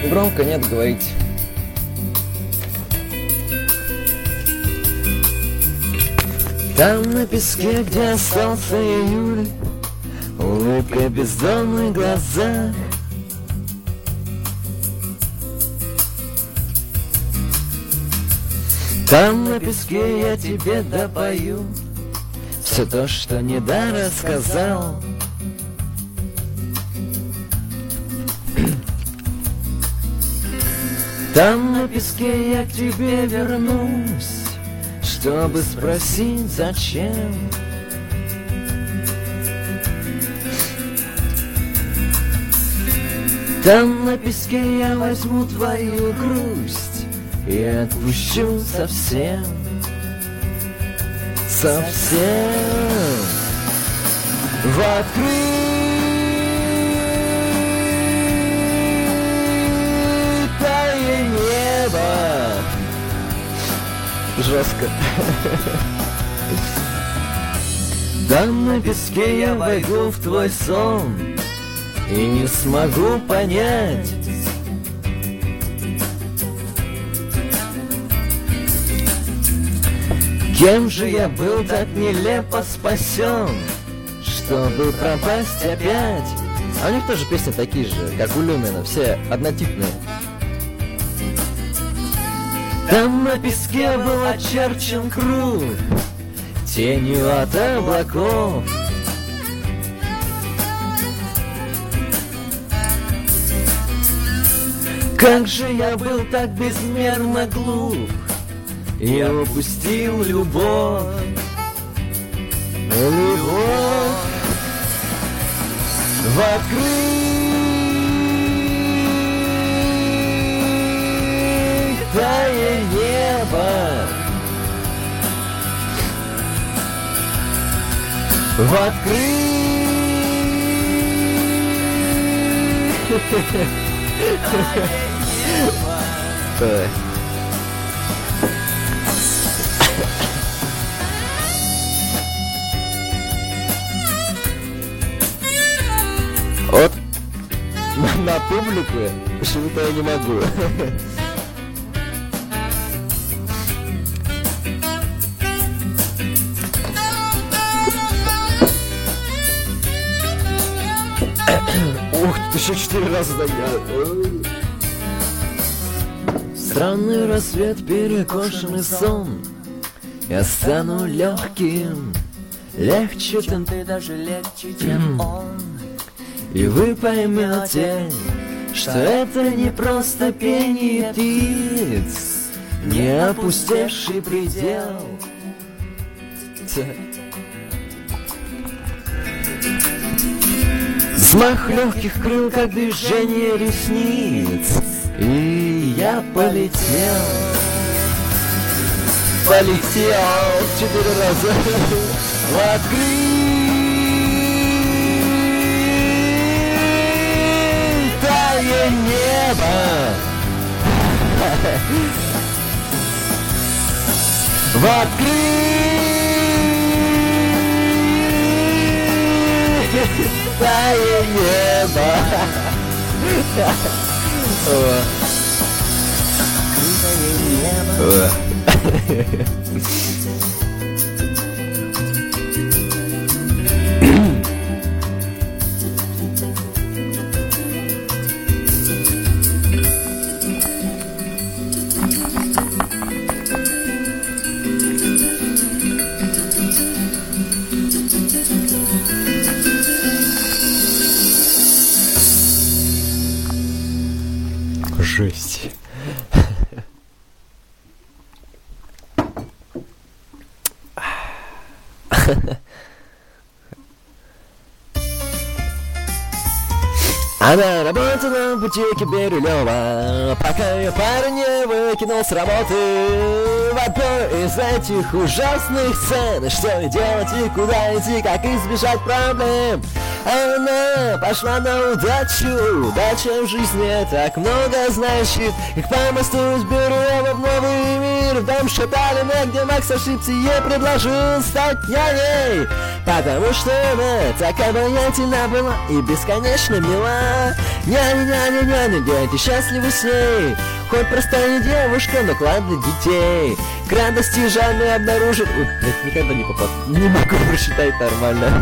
Громко нет, говорить. Там на песке, где остался июль, улыбка в бездонных глазах. Там на песке я тебе допою все то, что не дорассказал. Там на песке я к тебе вернусь, чтобы спросить, зачем. Там на песке я возьму твою грусть и отпущу совсем. Совсем в открытое небо. Жестко. Там на песке я войду в твой сон и не смогу понять, кем же я был так нелепо спасен, чтобы пропасть опять. А у них тоже песни такие же, как у Люмина, все однотипные. Там на песке был очерчен круг тенью от облаков. Как же я был так безмерно глуп и упустил любовь. Любовь в открытое небо. В открытое Вот на публику почему-то я не могу. Ух, ты еще 4 раза занял. Странный рассвет, перекошенный сон. Я стану легким, легче, чем ты, даже легче, чем он. И вы поймете, что это не просто пение птиц, не опустевший предел. Взмах легких крыл, как движение ресниц, и я полетел. Полетел 4 раза в открытое небо. В открытое небо. Жесть. Она работает на бутике Бирюлева, пока ее парень не выкинул с работы. В одной из этих ужасных сцен, что делать и куда идти, как избежать проблем. Она пошла на удачу. Удача в жизни так много значит. Как по мосту с Бюрова в новый мир. В дом Шаталина, где Макс ошибся, ей предложил стать няней. Потому что она так обаятельна была и бесконечно мила. Няня, няня, няня, дети счастливы с ней. Хоть простая девушка, но клад для детей. К радости Жанны обнаружит... Блять, никогда не попал. Не могу прочитать нормально.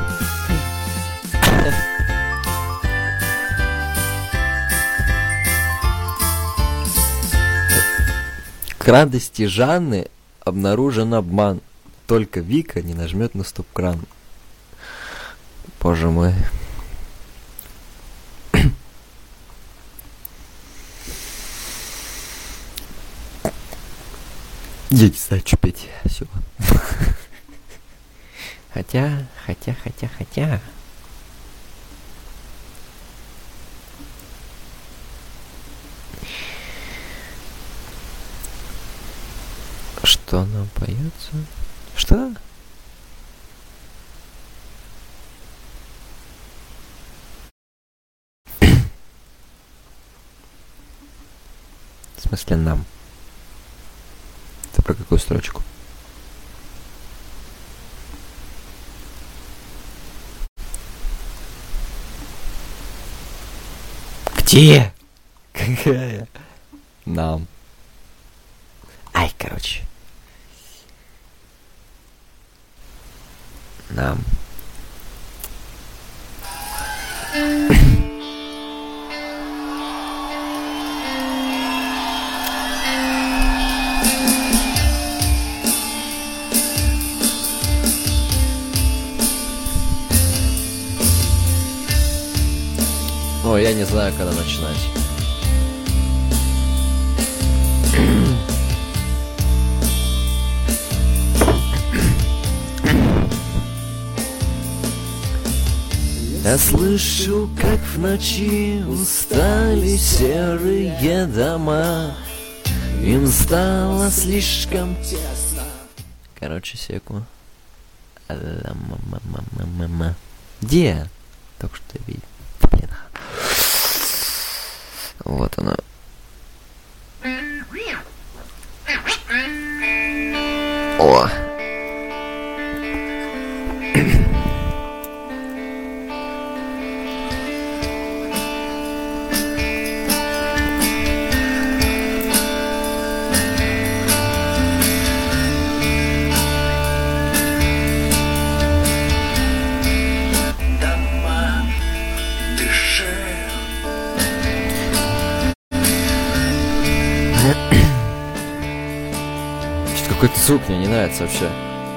К радости Жанны обнаружен обман. Только Вика не нажмет на стоп-кран. Боже мой. Я не знаю, что петь. Все. Хотя. Что нам поется? Что? В смысле нам? Это про какую строчку? Где? Какая? Нам. Ай, короче. Нам. Ой, я не знаю, когда начинать. Я слышу, как в ночи устали серые дома. Им стало слишком тесно. Короче, секу. Где? Только что видел. Блин. Вот она. О! Какой-то звук мне не нравится вообще.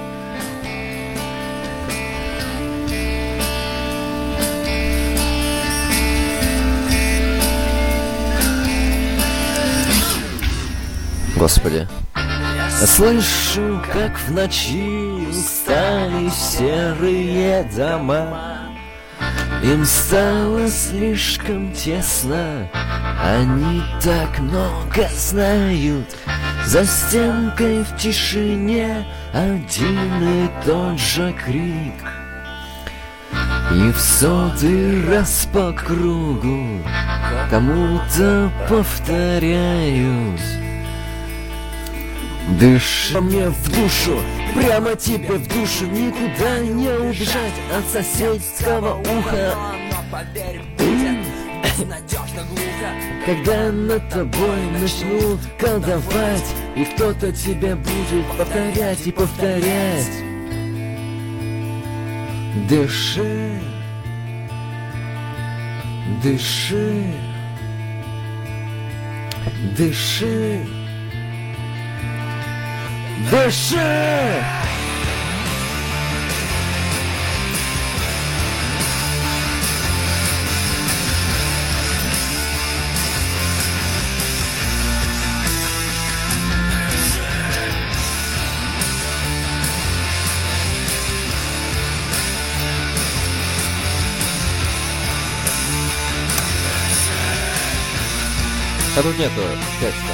Господи. Я слышу, как в ночи устали серые дома. Им стало слишком тесно. Они так много знают. За стенкой в тишине один и тот же крик. И в сотый раз по кругу кому-то повторяют: дыши мне в душу, прямо тебе в душу. Никуда не убежать от соседского уха. Когда над тобой начнут колдовать, и кто-то тебе будет повторять и повторять: дыши, дыши, дыши, дыши. А тут нету текста.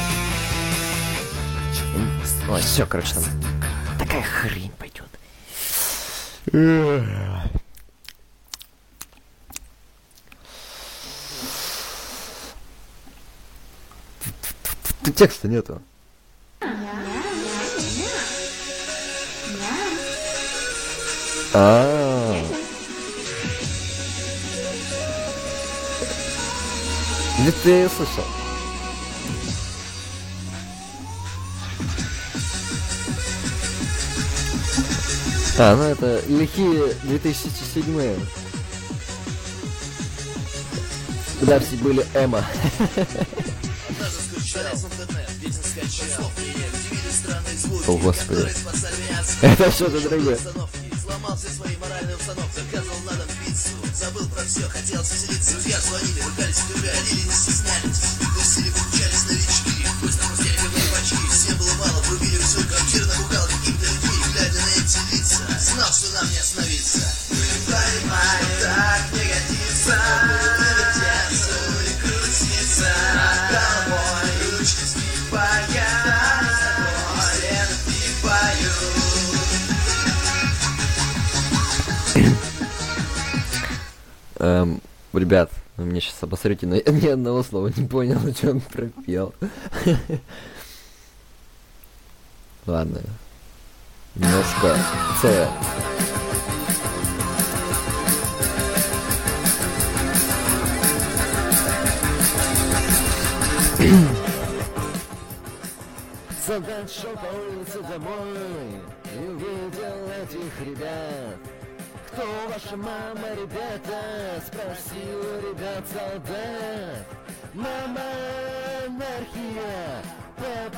Ой, все, короче, там такая хрень пойдет. Тут текста нету. Где ты её слышал? Ну это лихие 2007-е. Когда все были эмо. О, господи. Это что-то другое. Сломал все свои моральные установки, заказывал на дом пиццу. Забыл про все, хотел веселиться. Друзья звонили, ругались, говорили, не стеснялись. Тусили, включались новички. Быстро пустили в бачки. Всем было мало, врубили всю квартиру, набухал каким-то людьми. Глядя на эти лица, знал, что нам не остановиться. Понимай, так не годится. Танцуй, крутится. Головой ручки скипая. Ленты поют. Ребят, вы меня сейчас обосрете, но я ни одного слова не понял, что он пропел. Ладно. Немножко целое. Солдат шел по улице домой и увидел этих ребят. Кто ваша мама, ребята? Спросил у ребят солдат. Мама, анархия.